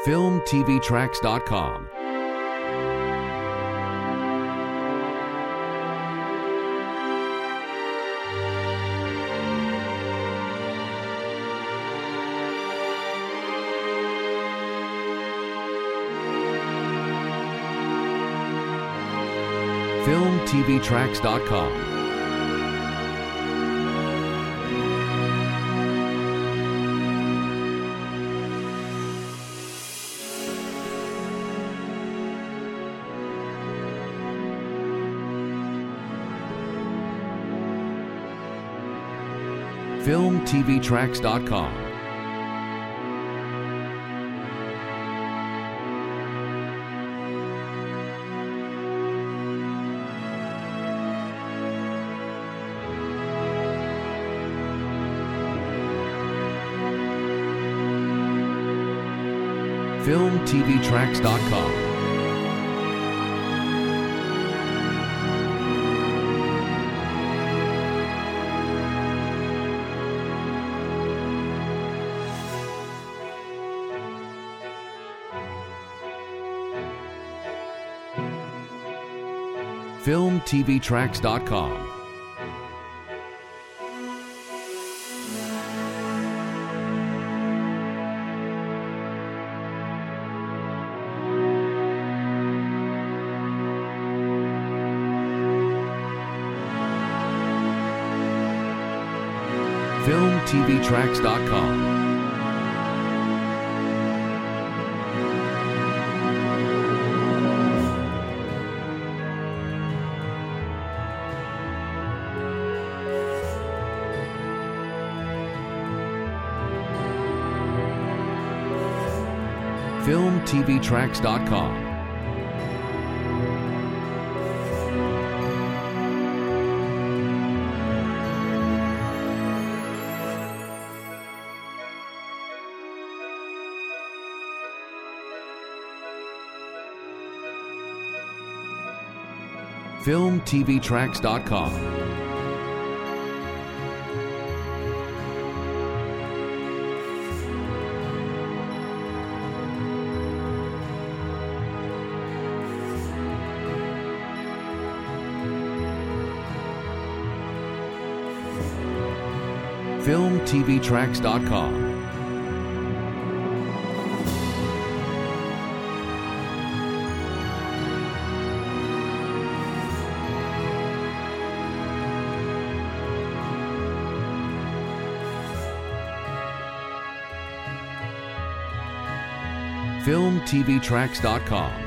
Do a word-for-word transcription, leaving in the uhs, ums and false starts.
film t v tracks dot com. film t v tracks dot com. film t v tracks dot com. film t v tracks dot com. film t v tracks dot com. film t v tracks dot com. film t v tracks dot com. film t v tracks dot com. film t v tracks dot com. film t v tracks dot com.